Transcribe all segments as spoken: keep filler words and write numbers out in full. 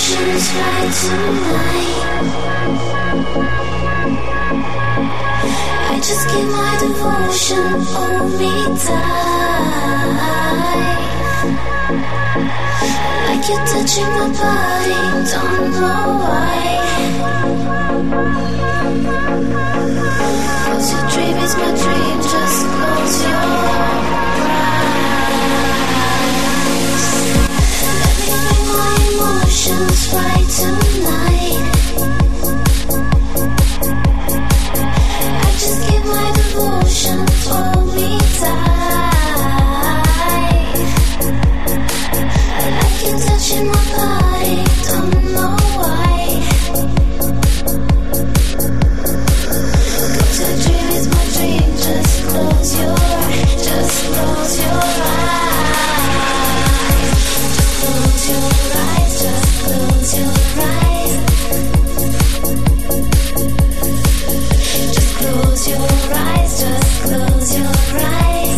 emotions right tonight. I just give my devotion, hold me tight. Like you're touching my body, don't know why. Cause your dream is my dream, just close your eyes. Let me bring my emotions right tonight. I just give my devotion, hold me tight. Like you're touching my body, don't know why. Cause your dream is my dream, just close your, just close your eyes. Just close your eyes, just close your eyes. Just close your eyes, just close your eyes.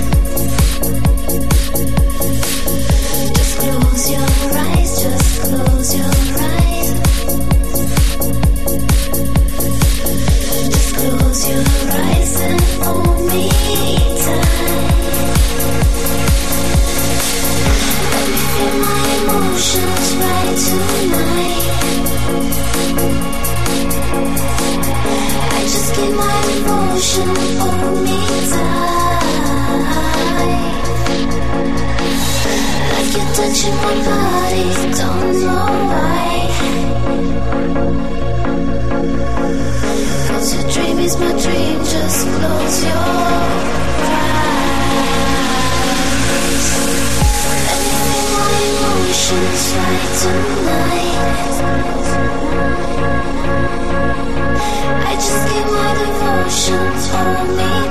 Just close your eyes, just close your eyes. Just close your eyes and hold me tight. Let me feel my emotions right tonight. I just give my devotion, hold me tight. Like you're touching my body, don't know why. Cause your dream is my dream, just close your eyes. Let me feel my emotions right tonight. I just give my devotion, hold me